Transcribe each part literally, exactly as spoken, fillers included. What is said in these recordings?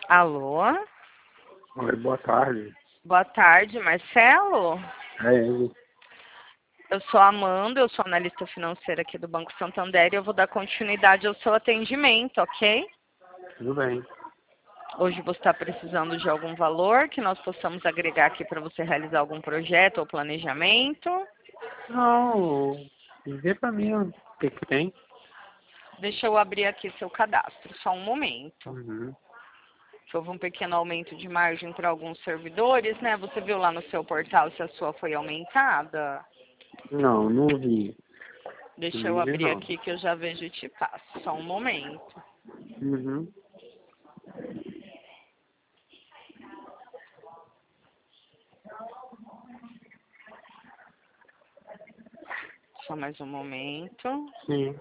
Alô? Oi, boa tarde. Boa tarde, Marcelo? É ele. Eu sou a Amanda, eu sou analista financeira aqui do Banco Santander e eu vou dar continuidade ao seu atendimento, ok? Tudo bem. Hoje você está precisando de algum valor que nós possamos agregar aqui para você realizar algum projeto ou planejamento? Não, vê pra mim o que que tem. Deixa eu abrir aqui seu cadastro, só um momento. Uhum. Houve um pequeno aumento de margem para alguns servidores, né? Você viu lá no seu portal se a sua foi aumentada? Não, não vi. Deixa Não eu vi, abrir não. aqui que eu já vejo e te passo. Só um momento. Uhum. Só mais um momento. Sim.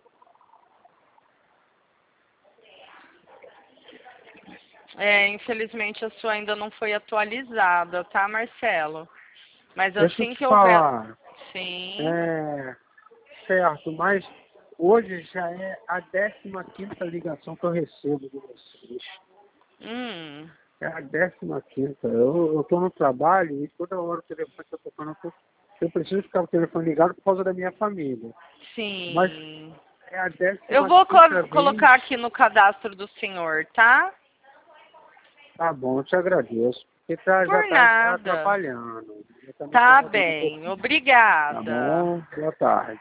É, infelizmente a sua ainda não foi atualizada, tá, Marcelo? Mas Deixa eu assim te que houver... falar. Sim. É, certo, mas hoje já é a décima quinta ligação que eu recebo de vocês. Hum. É a décima quinta. Eu, eu tô no trabalho e toda hora o telefone tá tocando. Eu, tô, eu preciso ficar com o telefone ligado por causa da minha família. Mas Sim. é a Eu décima vou quinta co- vez. colocar aqui no cadastro do senhor, tá? Tá bom, eu te agradeço. Porque tá, já Por está nada. atrapalhando. Eu também estou Tá rodando um bem. pouquinho. Tá Obrigada. bom? Boa tarde.